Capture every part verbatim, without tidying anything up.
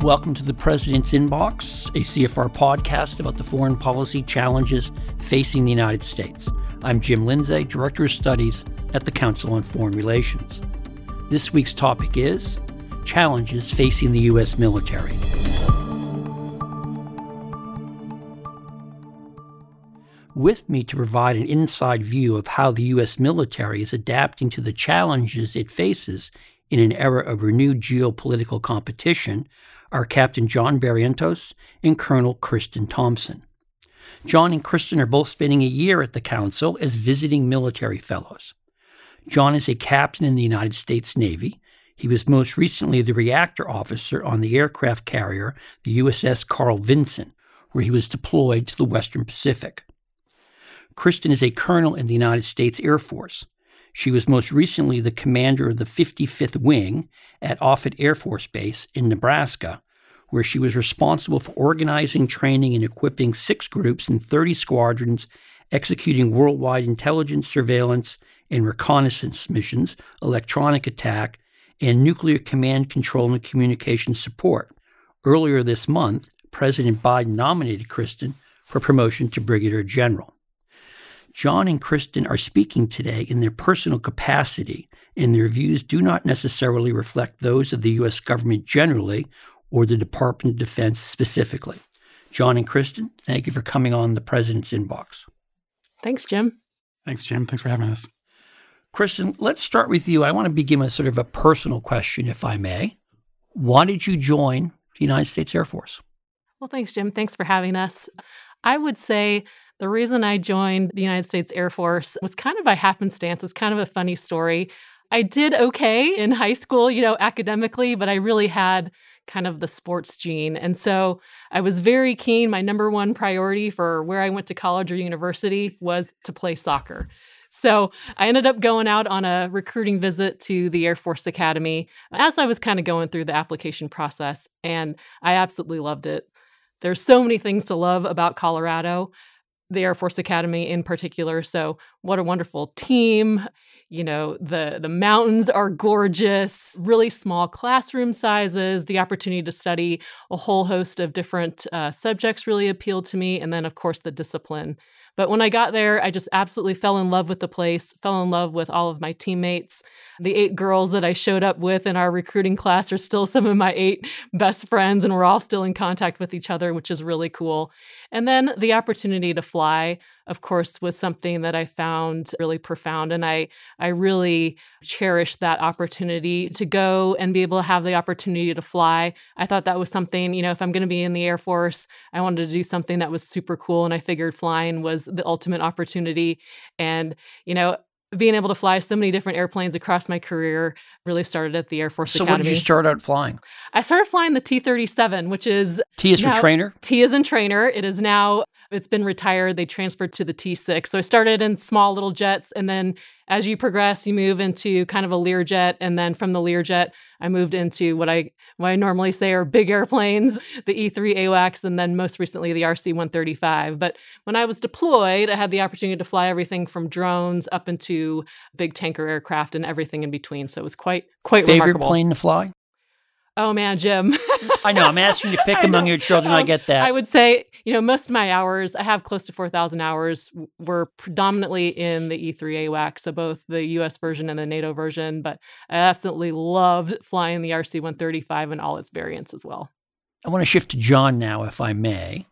Welcome to the President's Inbox, a C F R podcast about the foreign policy challenges facing the United States. I'm Jim Lindsay, Director of Studies at the Council on Foreign Relations. This week's topic is challenges facing the U S military. With me to provide an inside view of how the U S military is adapting to the challenges it faces in an era of renewed geopolitical competition are Captain John Barrientos and Colonel Kristen Thompson. John and Kristen are both spending a year at the Council as visiting military fellows. John is a captain in the United States Navy. He was most recently the reactor officer on the aircraft carrier, the U S S Carl Vinson, where he was deployed to the Western Pacific. Kristen is a colonel in the United States Air Force. She was most recently the commander of the fifty-fifth Wing at Offutt Air Force Base in Nebraska, where she was responsible for organizing, training, and equipping six groups and thirty squadrons, executing worldwide intelligence, surveillance, and reconnaissance missions, electronic attack, and nuclear command, control, and communication support. Earlier this month, President Biden nominated Kristen for promotion to Brigadier General. John and Kristen are speaking today in their personal capacity, and their views do not necessarily reflect those of the U S government generally or the Department of Defense specifically. John and Kristen, thank you for coming on the President's Inbox. Thanks, Jim. Thanks, Jim. Thanks for having us. Kristen, let's start with you. I want to begin with sort of a personal question, if I may. Why did you join the United States Air Force? Well, thanks, Jim. Thanks for having us. I would say the reason I joined the United States Air Force was kind of by happenstance. It's kind of a funny story. I did okay in high school, you know, academically, but I really had kind of the sports gene. And so I was very keen. My number one priority for where I went to college or university was to play soccer. So I ended up going out on a recruiting visit to the Air Force Academy as I was kind of going through the application process, and I absolutely loved it. There's so many things to love about Colorado, the Air Force Academy in particular. So what a wonderful team. You know, the, the mountains are gorgeous, really small classroom sizes. The opportunity to study a whole host of different uh, subjects really appealed to me. And then, of course, the discipline. But when I got there, I just absolutely fell in love with the place, fell in love with all of my teammates. The eight girls that I showed up with in our recruiting class are still some of my eight best friends, and we're all still in contact with each other, which is really cool. And then the opportunity to fly, of course, was something that I found really profound. And I, I really cherished that opportunity to go and be able to have the opportunity to fly. I thought that was something, you know, if I'm going to be in the Air Force, I wanted to do something that was super cool. And I figured flying was the ultimate opportunity. And, you know, being able to fly so many different airplanes across my career really started at the Air Force So Academy. when did you start out flying? I started flying the T thirty-seven, which is... T is for now, trainer? T is in trainer. It is now, it's been retired. They transferred to the T six. So I started in small little jets, and then as you progress, you move into kind of a Learjet, and then from the Learjet, I moved into what I what I normally say are big airplanes, the E three A WACS, and then most recently the R C one thirty-five. But when I was deployed, I had the opportunity to fly everything from drones up into big tanker aircraft and everything in between. So it was quite quite Favorite remarkable. plane to fly? Oh, man, Jim. I know. I'm asking you to pick among your children. Um, I get that. I would say, you know, most of my hours, I have close to four thousand hours, were predominantly in the E three A WACS, so both the U S version and the NATO version. But I absolutely loved flying the R C one thirty-five and all its variants as well. I want to shift to John now, if I may.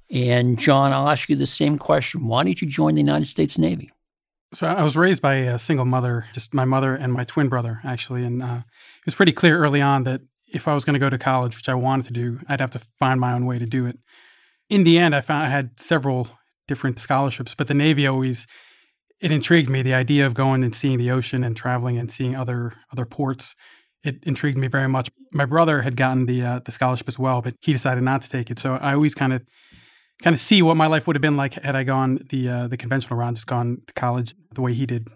And John, I'll ask you the same question. Why did you join the United States Navy? So I was raised by a single mother, just my mother and my twin brother, actually. And uh, it was pretty clear early on that if I was going to go to college, which I wanted to do, I'd have to find my own way to do it. In the end, I found I had several different scholarships, but the Navy always, it intrigued me. The idea of going and seeing the ocean and traveling and seeing other other ports, it intrigued me very much. My brother had gotten the uh, the scholarship as well, but he decided not to take it. So I always kind of kind of see what my life would have been like had I gone the uh, the conventional route, just gone to college the way he did.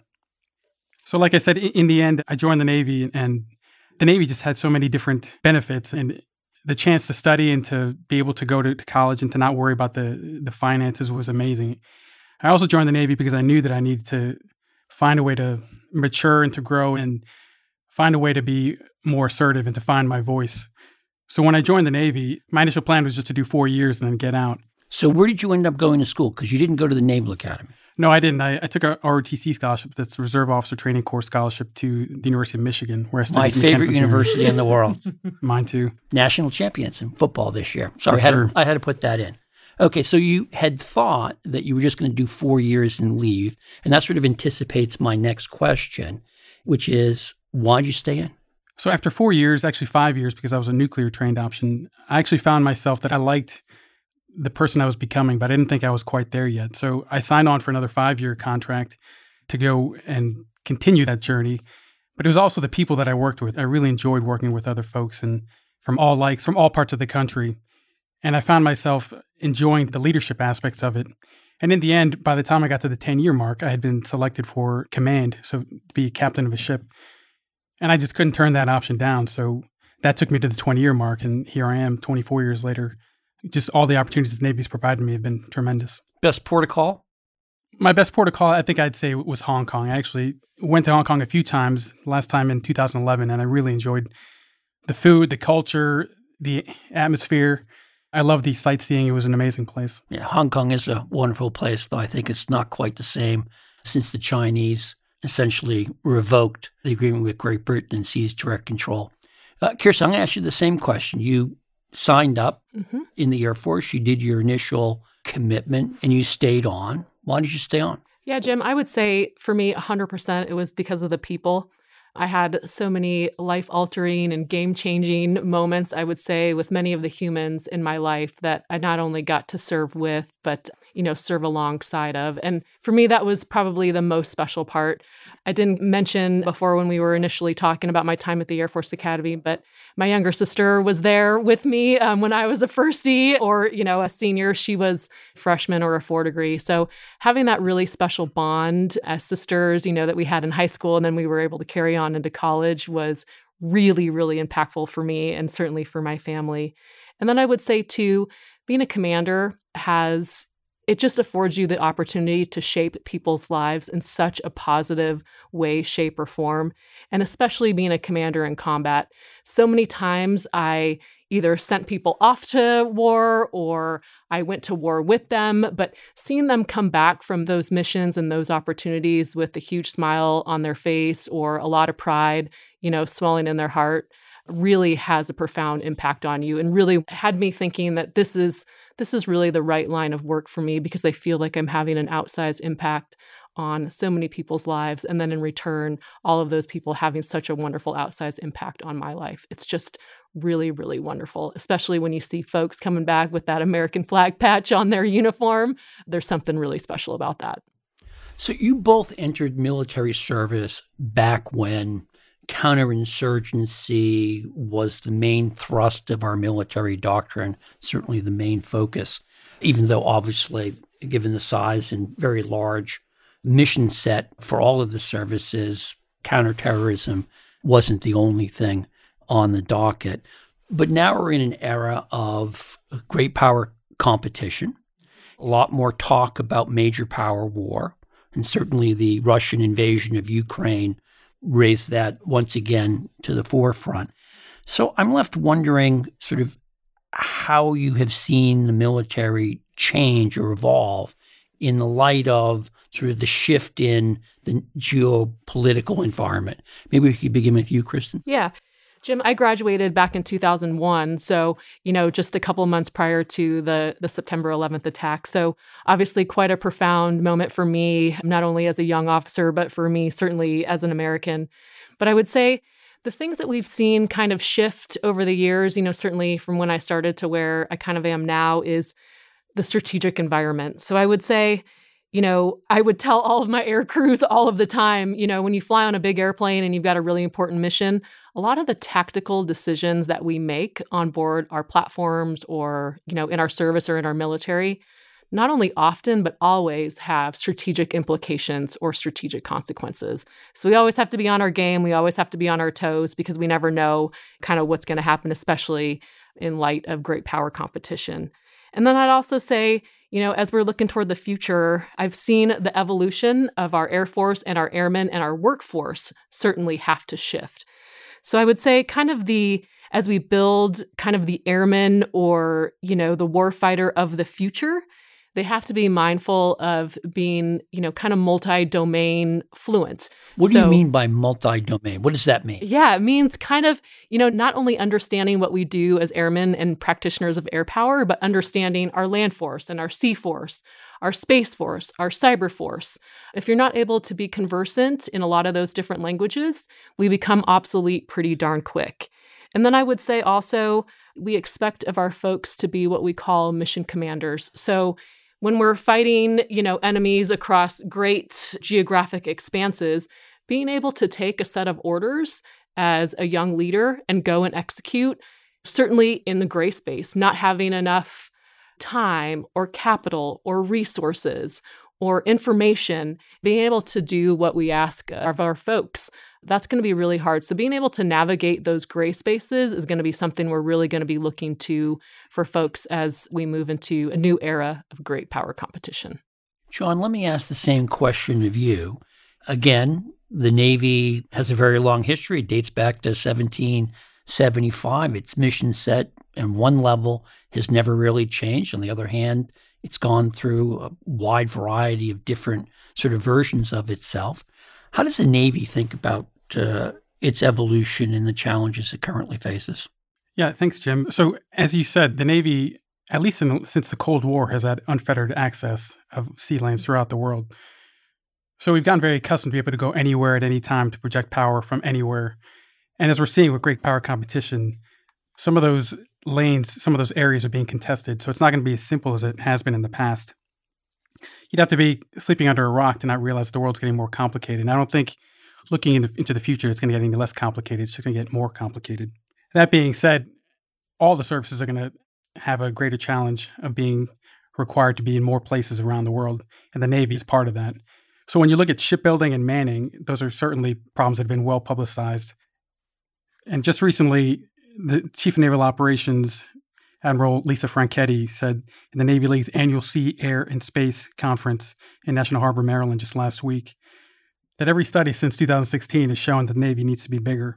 So like I said, in the end, I joined the Navy, and the Navy just had so many different benefits, and the chance to study and to be able to go to, to college and to not worry about the, the finances was amazing. I also joined the Navy because I knew that I needed to find a way to mature and to grow and find a way to be more assertive and to find my voice. So when I joined the Navy, my initial plan was just to do four years and then get out. So where did you end up going to school? Because you didn't go to the Naval Academy. No, I didn't. I, I took a R O T C scholarship. That's a Reserve Officer Training Corps scholarship to the University of Michigan, where I studied. My favorite university in the world. Mine too. National champions in football this year. Sorry, Yes, I, had sir. to, I had to put that in. Okay, so you had thought that you were just going to do four years and leave, and that sort of anticipates my next question, which is, why did you stay in? So after four years, actually five years, because I was a nuclear trained option, I actually found myself that I liked the person I was becoming, but I didn't think I was quite there yet. So I signed on for another five-year contract to go and continue that journey. But it was also the people that I worked with. I really enjoyed working with other folks and from all likes, from all parts of the country. And I found myself enjoying the leadership aspects of it. And in the end, by the time I got to the ten-year mark, I had been selected for command, so to be captain of a ship. And I just couldn't turn that option down. So that took me to the twenty-year mark. And here I am twenty-four years later. Just all the opportunities the Navy's provided me have been tremendous. Best port of call? My best port of call, I think I'd say, was Hong Kong. I actually went to Hong Kong a few times, last time in two thousand eleven, and I really enjoyed the food, the culture, the atmosphere. I love the sightseeing. It was an amazing place. Yeah, Hong Kong is a wonderful place, though I think it's not quite the same since the Chinese essentially revoked the agreement with Great Britain and seized direct control. Uh, Kirsten, I'm going to ask you the same question. You signed up mm-hmm. in the Air Force. You did your initial commitment and you stayed on. Why did you stay on? Yeah, Jim, I would say for me, one hundred percent it was because of the people. I had so many life-altering and game-changing moments, I would say, with many of the humans in my life that I not only got to serve with, but, you know, serve alongside of. And for me, that was probably the most special part. I didn't mention before when we were initially talking about my time at the Air Force Academy, but my younger sister was there with me um, when I was a firstie or, you know, a senior. She was a freshman or a four degree. So having that really special bond as sisters, you know, that we had in high school and then we were able to carry on into college was really, really impactful for me and certainly for my family. And then I would say, too, being a commander has it just affords you the opportunity to shape people's lives in such a positive way, shape, or form. And especially being a commander in combat. So many times I either sent people off to war or I went to war with them, but seeing them come back from those missions and those opportunities with a huge smile on their face or a lot of pride, you know, swelling in their heart, really has a profound impact on you and really had me thinking that this is this is really the right line of work for me because I feel like I'm having an outsized impact on so many people's lives. And then in return, all of those people having such a wonderful outsized impact on my life. It's just really, really wonderful, especially when you see folks coming back with that American flag patch on their uniform. There's something really special about that. So you both entered military service back when counterinsurgency was the main thrust of our military doctrine, certainly the main focus, even though obviously, given the size and very large mission set for all of the services, counterterrorism wasn't the only thing on the docket. But now we're in an era of great power competition, a lot more talk about major power war, and certainly the Russian invasion of Ukraine raised that once again to the forefront. So I'm left wondering sort of how you have seen the military change or evolve in the light of sort of the shift in the geopolitical environment. Maybe we could begin with you, Kristen. Yeah. Jim, I graduated back in two thousand one, so, you know, just a couple of months prior to the, the September eleventh attack. So obviously quite a profound moment for me, not only as a young officer, but for me, certainly as an American. But I would say the things that we've seen kind of shift over the years, you know, certainly from when I started to where I kind of am now, is the strategic environment. So I would say, you know, I would tell all of my air crews all of the time, you know, when you fly on a big airplane and you've got a really important mission, a lot of the tactical decisions that we make on board our platforms or, you know, in our service or in our military, not only often, but always have strategic implications or strategic consequences. So we always have to be on our game. We always have to be on our toes because we never know kind of what's going to happen, especially in light of great power competition. And then I'd also say, you know, as we're looking toward the future, I've seen the evolution of our Air Force and our airmen and our workforce certainly have to shift. So I would say kind of the, as we build kind of the airman or, you know, the warfighter of the future, they have to be mindful of being, you know, kind of multi-domain fluent. What so, do you mean by multi-domain? What does that mean? Yeah, it means kind of, you know, not only understanding what we do as airmen and practitioners of air power, but understanding our land force and our sea force, our space force, our cyber force. If you're not able to be conversant in a lot of those different languages, we become obsolete pretty darn quick. And then I would say also, we expect of our folks to be what we call mission commanders. So when we're fighting, you know, enemies across great geographic expanses, being able to take a set of orders as a young leader and go and execute, certainly in the gray space, not having enough time or capital or resources or information, being able to do what we ask of our folks, that's going to be really hard. So being able to navigate those gray spaces is going to be something we're really going to be looking to for folks as we move into a new era of great power competition. John, let me ask the same question of you. Again, the Navy has a very long history. It dates back to seventeen seventy-five. Its mission set and one level has never really changed. On the other hand, it's gone through a wide variety of different sort of versions of itself. How does the Navy think about uh, its evolution and the challenges it currently faces? Yeah, thanks, Jim. So as you said, the Navy, at least in, since the Cold War, has had unfettered access of sea lanes throughout the world. So we've gotten very accustomed to be able to go anywhere at any time to project power from anywhere. And as we're seeing with great power competition, some of those lanes, some of those areas are being contested. So it's not going to be as simple as it has been in the past. You'd have to be sleeping under a rock to not realize the world's getting more complicated. And I don't think looking into, into the future, it's going to get any less complicated. It's just going to get more complicated. That being said, all the services are going to have a greater challenge of being required to be in more places around the world. And the Navy is part of that. So when you look at shipbuilding and manning, those are certainly problems that have been well publicized. And just recently, the Chief of Naval Operations, Admiral Lisa Franchetti, said in the Navy League's annual Sea, Air, and Space Conference in National Harbor, Maryland, just last week, that every study since two thousand sixteen has shown that the Navy needs to be bigger.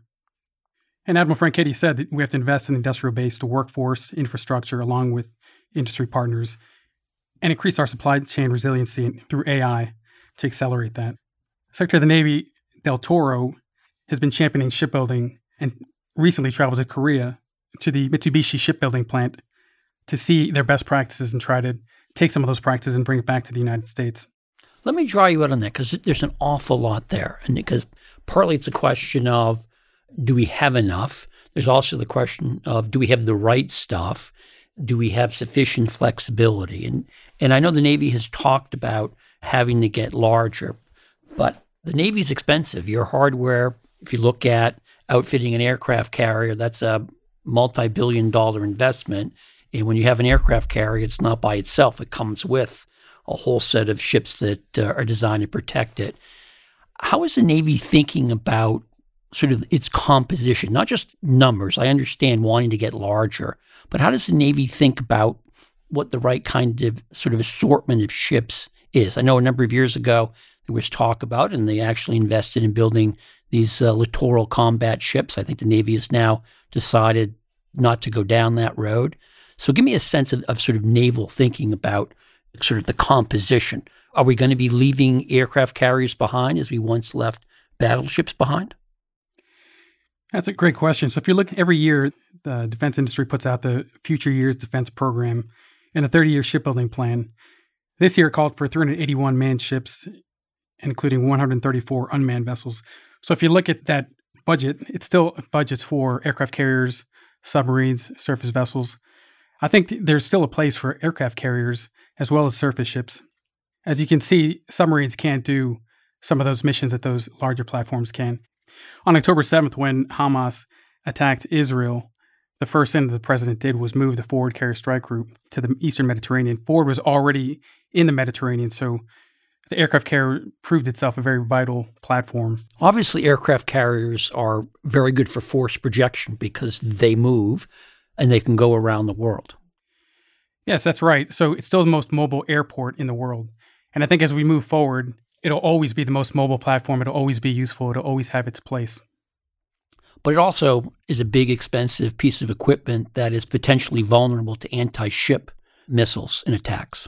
And Admiral Franchetti said that we have to invest in industrial-based workforce, infrastructure, along with industry partners, and increase our supply chain resiliency through A I to accelerate that. Secretary of the Navy Del Toro has been championing shipbuilding and recently traveled to Korea to the Mitsubishi shipbuilding plant to see their best practices and try to take some of those practices and bring it back to the United States. Let me draw you out on that because there's an awful lot there. And because partly it's a question of, do we have enough? There's also the question of, do we have the right stuff? Do we have sufficient flexibility? And and I know the Navy has talked about having to get larger, but the Navy's expensive. Your hardware, if you look at outfitting an aircraft carrier, that's a multi-billion dollar investment. And when you have an aircraft carrier, it's not by itself. It comes with a whole set of ships that uh, are designed to protect it. How is the Navy thinking about sort of its composition, not just numbers? I understand wanting to get larger, but how does the Navy think about what the right kind of sort of assortment of ships is? I know a number of years ago there was talk about, and they actually invested in building these uh, littoral combat ships. I think the Navy has now decided not to go down that road. So give me a sense of, of sort of naval thinking about sort of the composition. Are we going to be leaving aircraft carriers behind as we once left battleships behind? That's a great question. So if you look every year, the defense industry puts out the Future Years Defense Program and a thirty-year shipbuilding plan. This year it called for three hundred eighty-one manned ships, including one hundred thirty-four unmanned vessels. So if you look at that budget, it's still budgets for aircraft carriers, submarines, surface vessels. I think there's still a place for aircraft carriers as well as surface ships. As you can see, submarines can't do some of those missions that those larger platforms can. On October seventh, when Hamas attacked Israel, the first thing that the president did was move the Forward Carrier Strike Group to the Eastern Mediterranean. Forward was already in the Mediterranean, so the aircraft carrier proved itself a very vital platform. Obviously, aircraft carriers are very good for force projection because they move and they can go around the world. Yes, that's right. So it's still the most mobile airport in the world. And I think as we move forward, it'll always be the most mobile platform. It'll always be useful. It'll always have its place. but it also is a big, expensive piece of equipment that is potentially vulnerable to anti-ship missiles and attacks.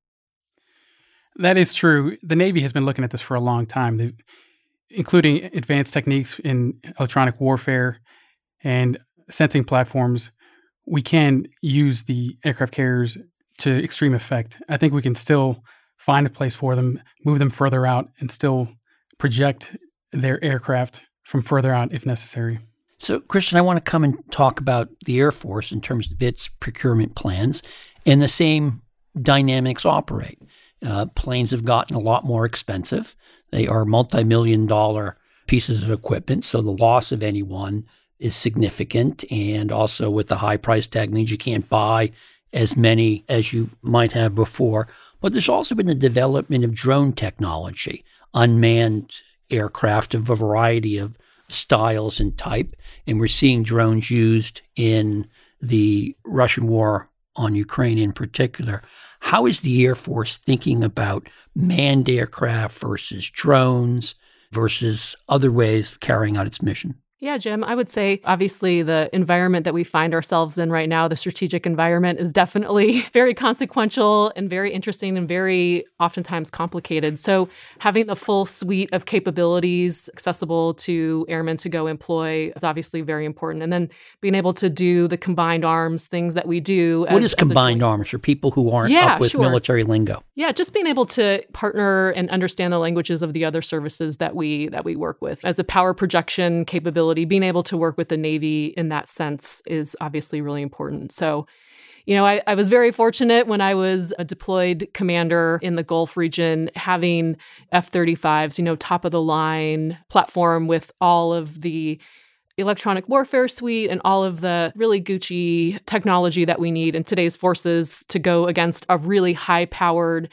That is true. The Navy has been looking at this for a long time, They've, including advanced techniques in electronic warfare and sensing platforms. We can use the aircraft carriers to extreme effect. I think we can still find a place for them, move them further out, and still project their aircraft from further out if necessary. So, Christian, I want to come and talk about the Air Force in terms of its procurement plans, and the same dynamics operate. Uh, planes have gotten a lot more expensive. They are multi-million dollar pieces of equipment, so the loss of any one is significant. And also with the high price tag means you can't buy as many as you might have before. But there's also been the development of drone technology, unmanned aircraft of a variety of styles and type. And we're seeing drones used in the Russian war on Ukraine in particular. How is the Air Force thinking about manned aircraft versus drones versus other ways of carrying out its mission? Yeah, Jim, I would say obviously the environment that we find ourselves in right now, the strategic environment, is definitely very consequential and very interesting and very oftentimes complicated. So having the full suite of capabilities accessible to airmen to go employ is obviously very important. And then being able to do the combined arms, things that we do. What as, is combined as arms for people who aren't yeah, up with sure. military lingo? Yeah, just being able to partner and understand the languages of the other services that we that we work with. As a power projection capability, being able to work with the Navy in that sense is obviously really important. So, you know, I, I was very fortunate when I was a deployed commander in the Gulf region, having F thirty-fives, you know, top of the line platform with all of the electronic warfare suite and all of the really Gucci technology that we need in today's forces to go against a really high-powered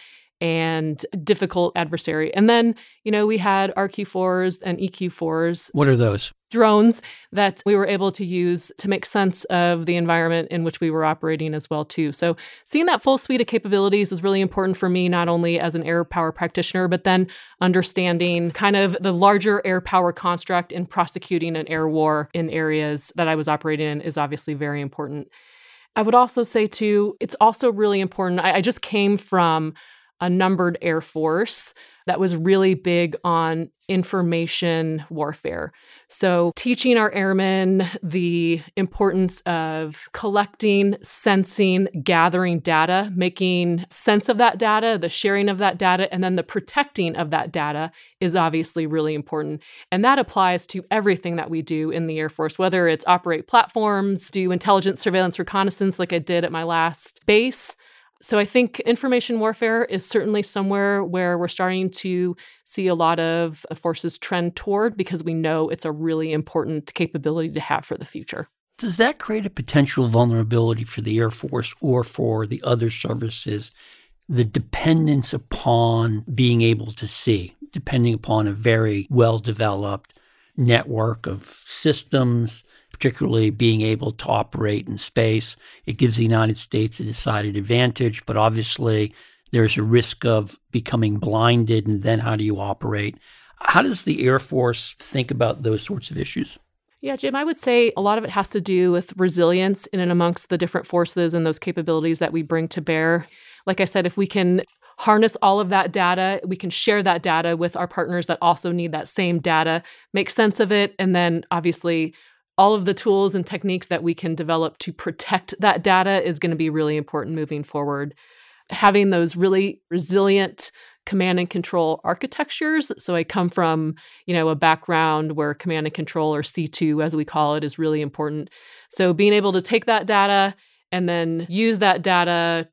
and difficult adversary. And then, you know, we had R Q fours and E Q fours. What are those? Drones that we were able to use to make sense of the environment in which we were operating as well, too. So seeing that full suite of capabilities was really important for me, not only as an air power practitioner, but then understanding kind of the larger air power construct in prosecuting an air war in areas that I was operating in is obviously very important. I would also say, too, it's also really important. I, I just came from a numbered Air Force that was really big on information warfare. So teaching our airmen the importance of collecting, sensing, gathering data, making sense of that data, the sharing of that data, and then the protecting of that data is obviously really important. And that applies to everything that we do in the Air Force, whether it's operate platforms, do intelligence, surveillance, reconnaissance like I did at my last base. So I think information warfare is certainly somewhere where we're starting to see a lot of the forces trend toward, because we know it's a really important capability to have for the future. Does that create a potential vulnerability for the Air Force or for the other services, the dependence upon being able to see, depending upon a very well-developed network of systems, particularly being able to operate in space? It gives the United States a decided advantage, but obviously there's a risk of becoming blinded, and then how do you operate? How does the Air Force think about those sorts of issues? Yeah, Jim, I would say a lot of it has to do with resilience in and amongst the different forces and those capabilities that we bring to bear. Like I said, if we can harness all of that data, we can share that data with our partners that also need that same data, make sense of it, and then obviously all of the tools and techniques that we can develop to protect that data is going to be really important moving forward. Having those really resilient command and control architectures. So I come from, you know, a background where command and control, or C two as we call it, is really important. So being able to take that data and then use that data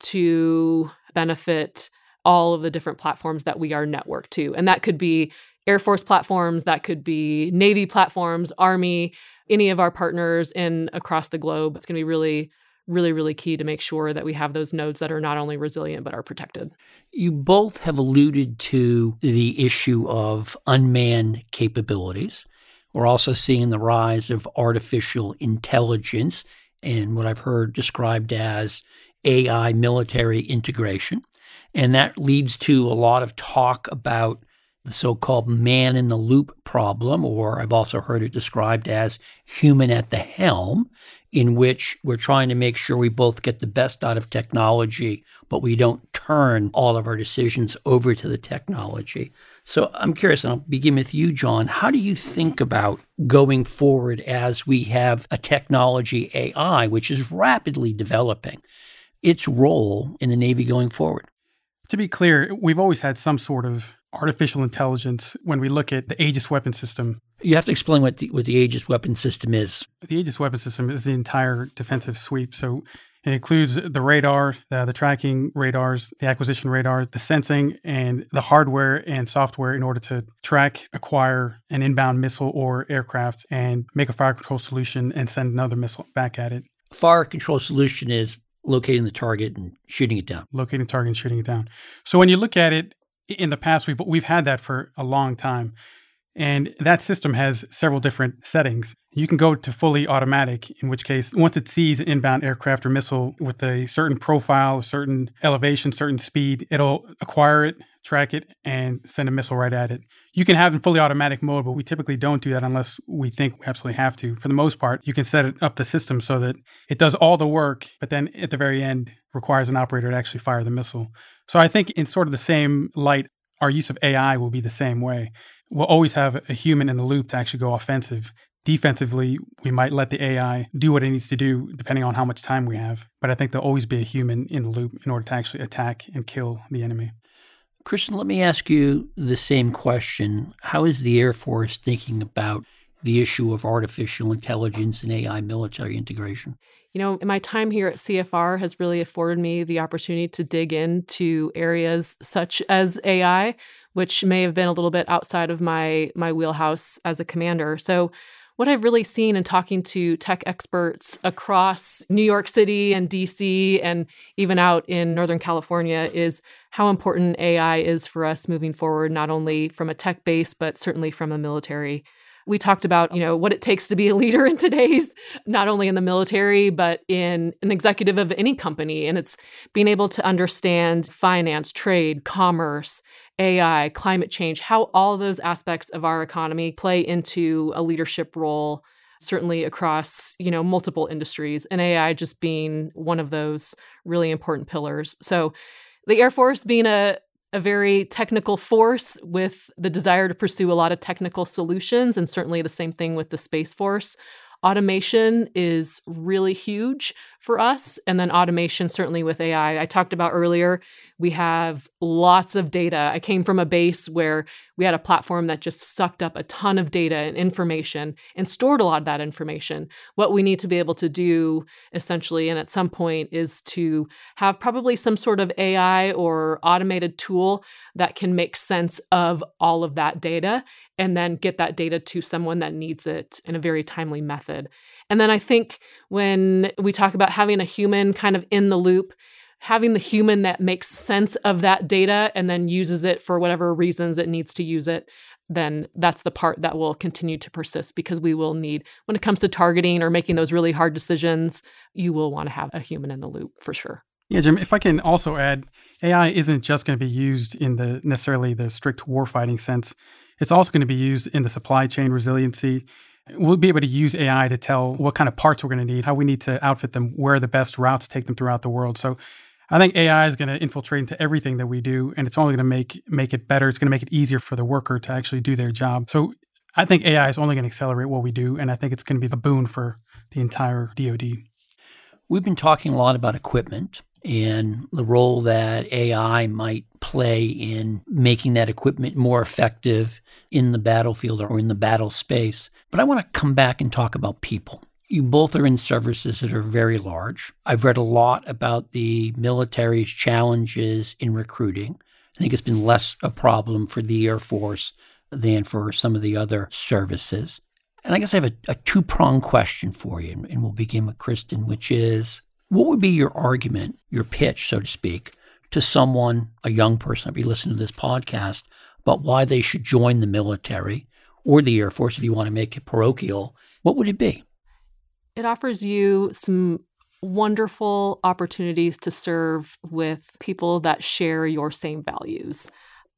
to benefit all of the different platforms that we are networked to. And that could be Air Force platforms, that could be Navy platforms, Army, any of our partners in across the globe. It's going to be really, really, really key to make sure that we have those nodes that are not only resilient, but are protected. You both have alluded to the issue of unmanned capabilities. We're also seeing the rise of artificial intelligence and what I've heard described as A I military integration. And that leads to a lot of talk about the so-called man-in-the-loop problem, or I've also heard it described as human at the helm, in which we're trying to make sure we both get the best out of technology, but we don't turn all of our decisions over to the technology. So I'm curious, and I'll begin with you, John. How do you think about going forward as we have a technology, A I, which is rapidly developing, its role in the Navy going forward? To be clear, we've always had some sort of artificial intelligence when we look at the Aegis weapon system. You have to explain what the, what the Aegis weapon system is. The Aegis weapon system is the entire defensive sweep. So it includes the radar, the, the tracking radars, the acquisition radar, the sensing, and the hardware and software in order to track, acquire an inbound missile or aircraft and make a fire control solution and send another missile back at it. Fire control solution is locating the target and shooting it down. Locating the target and shooting it down. So when you look at it, in the past, we've we've had that for a long time. And that system has several different settings. You can go to fully automatic, in which case, once it sees an inbound aircraft or missile with a certain profile, a certain elevation, certain speed, it'll acquire it, track it, and send a missile right at it. You can have it in fully automatic mode, but we typically don't do that unless we think we absolutely have to. For the most part, you can set it up the system so that it does all the work, but then at the very end requires an operator to actually fire the missile. So I think in sort of the same light, our use of A I will be the same way. We'll always have a human in the loop to actually go offensive. Defensively, we might let the A I do what it needs to do depending on how much time we have. But I think there'll always be a human in the loop in order to actually attack and kill the enemy. Christian, let me ask you the same question. How is the Air Force thinking about the issue of artificial intelligence and A I military integration? You know, my time here at C F R has really afforded me the opportunity to dig into areas such as A I, which may have been a little bit outside of my my wheelhouse as a commander. So what I've really seen in talking to tech experts across New York City and D C and even out in Northern California is how important A I is for us moving forward, not only from a tech base, but certainly from a military. We talked about, you know, what it takes to be a leader in today's, not only in the military, but in an executive of any company. And it's being able to understand finance, trade, commerce, A I, climate change, how all of those aspects of our economy play into a leadership role, certainly across, you know, multiple industries, and A I just being one of those really important pillars. So the Air Force being a a very technical force with the desire to pursue a lot of technical solutions, and certainly the same thing with the Space Force. Automation is really huge for us. And then automation, certainly with A I. I talked about earlier, we have lots of data. I came from a base where we had a platform that just sucked up a ton of data and information and stored a lot of that information. What we need to be able to do essentially, and at some point, is to have probably some sort of A I or automated tool that can make sense of all of that data and then get that data to someone that needs it in a very timely method. And then I think when we talk about having a human kind of in the loop, having the human that makes sense of that data and then uses it for whatever reasons it needs to use it, then that's the part that will continue to persist, because we will need, when it comes to targeting or making those really hard decisions, you will want to have a human in the loop for sure. Yeah, Jim, if I can also add, A I isn't just going to be used in the necessarily the strict warfighting sense. It's also going to be used in the supply chain resiliency. We'll be able to use A I to tell what kind of parts we're going to need, how we need to outfit them, where are the best routes to take them throughout the world. So I think A I is going to infiltrate into everything that we do, and it's only going to make make it better. It's going to make it easier for the worker to actually do their job. So I think A I is only going to accelerate what we do, and I think it's going to be a boon for the entire D O D. We've been talking a lot about equipment and the role that A I might play in making that equipment more effective in the battlefield or in the battle space. But I want to come back and talk about people. You both are in services that are very large. I've read a lot about the military's challenges in recruiting. I think it's been less a problem for the Air Force than for some of the other services. And I guess I have a, a two-pronged question for you, and we'll begin with Kristen, which is, what would be your argument, your pitch, so to speak, to someone, a young person that be listening to this podcast, about why they should join the military or the Air Force, if you want to make it parochial? What would it be? It offers you some wonderful opportunities to serve with people that share your same values.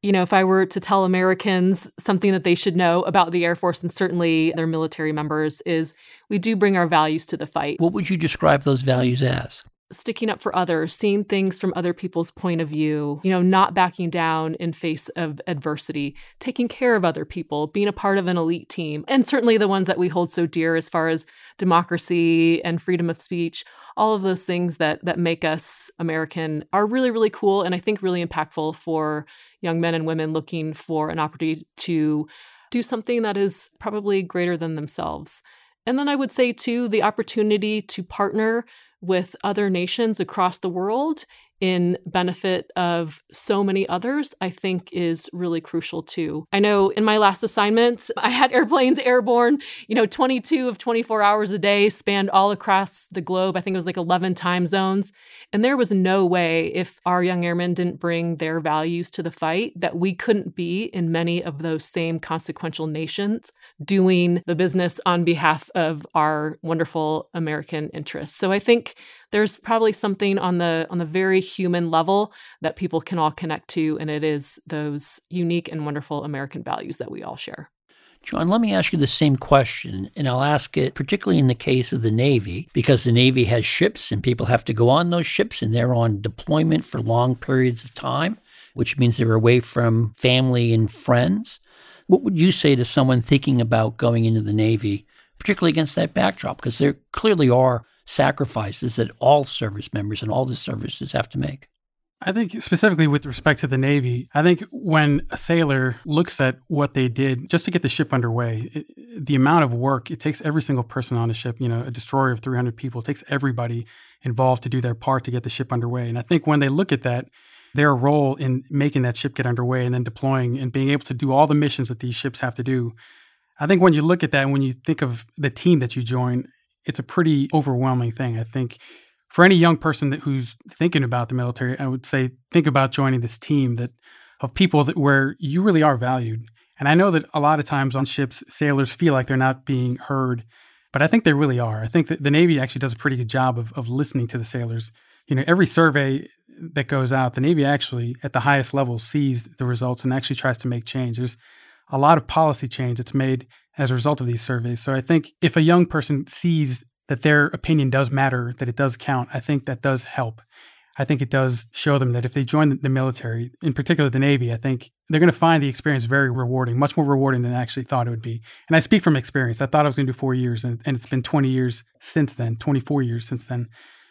you know, if I were to tell Americans something that they should know about the Air Force and certainly their military members is we do bring our values to the fight. What would you describe those values as? Sticking up for others, seeing things from other people's point of view, you know, not backing down in face of adversity, taking care of other people, being a part of an elite team, and certainly the ones that we hold so dear as far as democracy and freedom of speech. All of those things that that make us American are really, really cool and I think really impactful for young men and women looking for an opportunity to do something that is probably greater than themselves. And then I would say, too, the opportunity to partner with other nations across the world in benefit of so many others, I think is really crucial too. I know in my last assignment, I had airplanes airborne, you know, twenty-two of twenty-four hours a day spanned all across the globe. I think it was like eleven time zones. And there was no way if our young airmen didn't bring their values to the fight that we couldn't be in many of those same consequential nations doing the business on behalf of our wonderful American interests. So I think there's probably something on the on the very human level that people can all connect to, and it is those unique and wonderful American values that we all share. John, let me ask you the same question, and I'll ask it particularly in the case of the Navy, because the Navy has ships and people have to go on those ships and they're on deployment for long periods of time, which means they're away from family and friends. What would you say to someone thinking about going into the Navy, particularly against that backdrop? Because there clearly are sacrifices that all service members and all the services have to make. I think specifically with respect to the Navy, I think when a sailor looks at what they did just to get the ship underway, it, the amount of work, it takes every single person on a ship, you know, a destroyer of three hundred people, it takes everybody involved to do their part to get the ship underway. And I think when they look at that, their role in making that ship get underway and then deploying and being able to do all the missions that these ships have to do, I think when you look at that and when you think of the team that you join, it's a pretty overwhelming thing. I think for any young person that who's thinking about the military, I would say think about joining this team that of people that where you really are valued. And I know that a lot of times on ships, sailors feel like they're not being heard, but I think they really are. I think that the Navy actually does a pretty good job of of listening to the sailors. You know, every survey that goes out, the Navy actually at the highest level sees the results and actually tries to make change. There's a lot of policy change that's made as a result of these surveys. So I think if a young person sees that their opinion does matter, that it does count, I think that does help. I think it does show them that if they join the military, in particular the Navy, I think they're going to find the experience very rewarding, much more rewarding than I actually thought it would be. And I speak from experience. I thought I was going to do four years, and, and it's been twenty years since then, twenty-four years since then.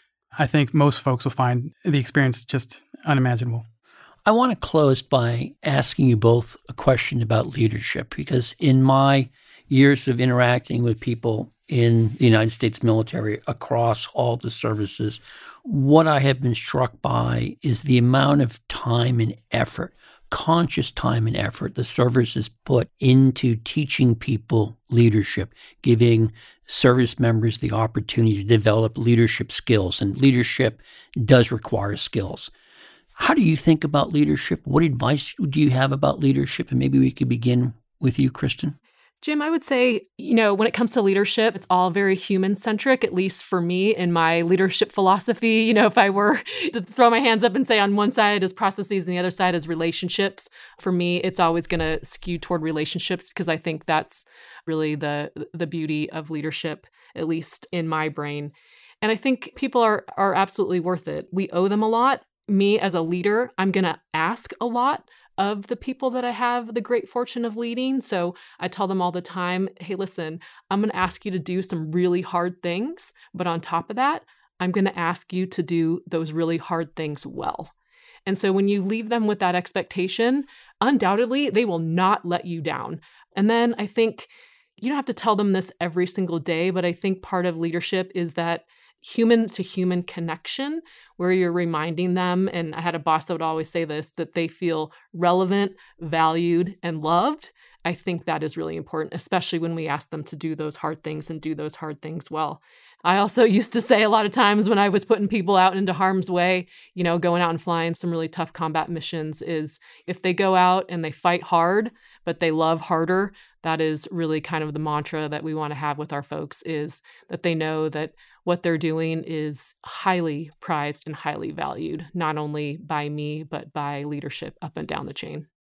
I think most folks will find the experience just unimaginable. I want to close by asking you both a question about leadership, because in my years of interacting with people in the United States military across all the services, what I have been struck by is the amount of time and effort, conscious time and effort the services put into teaching people leadership, giving service members the opportunity to develop leadership skills. And leadership does require skills. How do you think about leadership? What advice do you have about leadership? And maybe we could begin with you, Kristen. Jim, I would say, you know, when it comes to leadership, it's all very human-centric, at least for me in my leadership philosophy. You know, if I were to throw my hands up and say on one side is processes and the other side is relationships, for me, it's always going to skew toward relationships because I think that's really the the beauty of leadership, at least in my brain. And I think people are are absolutely worth it. We owe them a lot. Me as a leader, I'm going to ask a lot of the people that I have the great fortune of leading. So I tell them all the time, hey, listen, I'm going to ask you to do some really hard things. But on top of that, I'm going to ask you to do those really hard things well. And so when you leave them with that expectation, undoubtedly, they will not let you down. And then I think you don't have to tell them this every single day, but I think part of leadership is that human to human connection where you're reminding them, and I had a boss that would always say this, that they feel relevant, valued, and loved. I think that is really important, especially when we ask them to do those hard things and do those hard things well. I also used to say a lot of times when I was putting people out into harm's way, you know, going out and flying some really tough combat missions is if they go out and they fight hard, but they love harder, that is really kind of the mantra that we want to have with our folks is that they know that what they're doing is highly prized and highly valued, not only by me, but by leadership up and down the chain.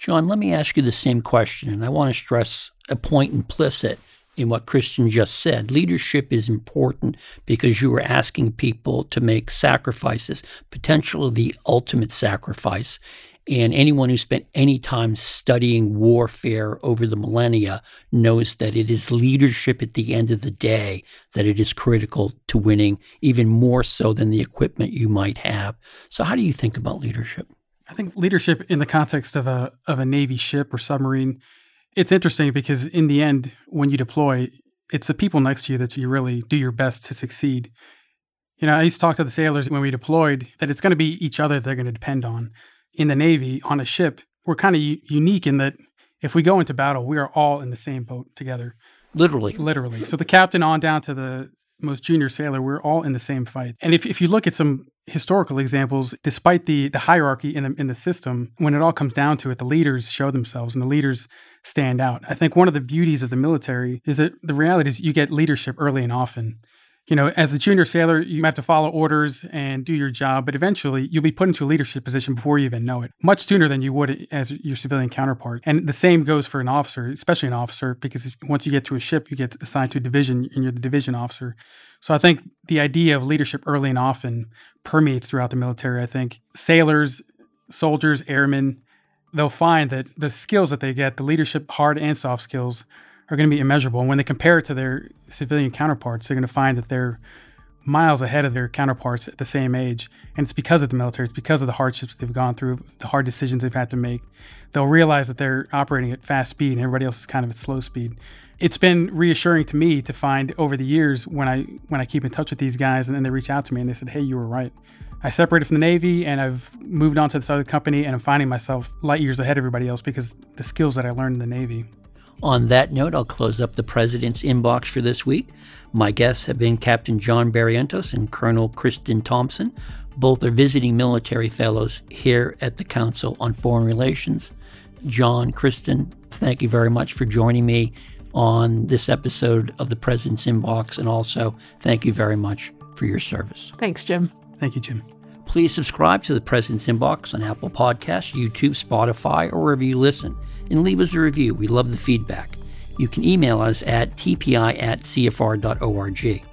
John, let me ask you the same question, and I want to stress a point implicit in what Kristen just said. Leadership is important because you are asking people to make sacrifices, potentially the ultimate sacrifice. And anyone who spent any time studying warfare over the millennia knows that it is leadership at the end of the day that it is critical to winning, even more so than the equipment you might have. So how do you think about leadership? I think leadership in the context of a of a Navy ship or submarine, it's interesting because in the end, when you deploy, it's the people next to you that you really do your best to succeed. You know, I used to talk to the sailors when we deployed that it's going to be each other they're going to depend on. In the Navy, on a ship, we're kind of u- unique in that if we go into battle, we are all in the same boat together. Literally. Literally. So the captain on down to the most junior sailor, we're all in the same fight. And if, if you look at some historical examples, despite the, the hierarchy in the, in the system, when it all comes down to it, the leaders show themselves and the leaders stand out. I think one of the beauties of the military is that the reality is you get leadership early and often. You know, as a junior sailor, you have to follow orders and do your job, but eventually you'll be put into a leadership position before you even know it, much sooner than you would as your civilian counterpart. And the same goes for an officer, especially an officer, because once you get to a ship, you get assigned to a division and you're the division officer. So I think the idea of leadership early and often permeates throughout the military. I think sailors, soldiers, airmen, they'll find that the skills that they get, the leadership, hard and soft skills, are going to be immeasurable. And when they compare it to their civilian counterparts, they're going to find that they're miles ahead of their counterparts at the same age. And it's because of the military. It's because of the hardships they've gone through, the hard decisions they've had to make. They'll realize that they're operating at fast speed and everybody else is kind of at slow speed. It's been reassuring to me to find over the years when I when I keep in touch with these guys and then they reach out to me and they said, hey, you were right. I separated from the Navy and I've moved on to this other company and I'm finding myself light years ahead of everybody else because the skills that I learned in the Navy. On that note, I'll close up the President's Inbox for this week. My guests have been Captain John Barrientos and Colonel Kristen Thompson. Both are visiting military fellows here at the Council on Foreign Relations. John, Kristen, thank you very much for joining me on this episode of the President's Inbox, and also thank you very much for your service. Thanks, Jim. Thank you, Jim. Please subscribe to the President's Inbox on Apple Podcasts, YouTube, Spotify, or wherever you listen, and leave us a review. We love the feedback. You can email us at t p i at c f r dot org.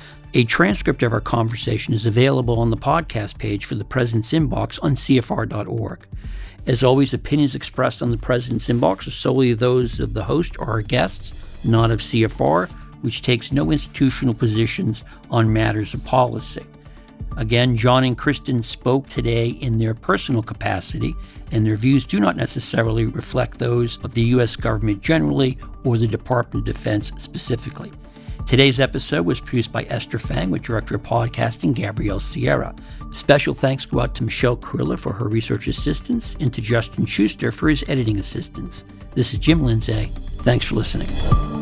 A transcript of our conversation is available on the podcast page for the President's Inbox on c f r dot org. As always, opinions expressed on the President's Inbox are solely those of the host or our guests, not of C F R, which takes no institutional positions on matters of policy. Again, John and Kristen spoke today in their personal capacity, and their views do not necessarily reflect those of the U S government generally or the Department of Defense specifically. Today's episode was produced by Esther Fang with Director of Podcasting Gabrielle Sierra. Special thanks go out to Michelle Carilla for her research assistance and to Justin Schuster for his editing assistance. This is Jim Lindsay. Thanks for listening.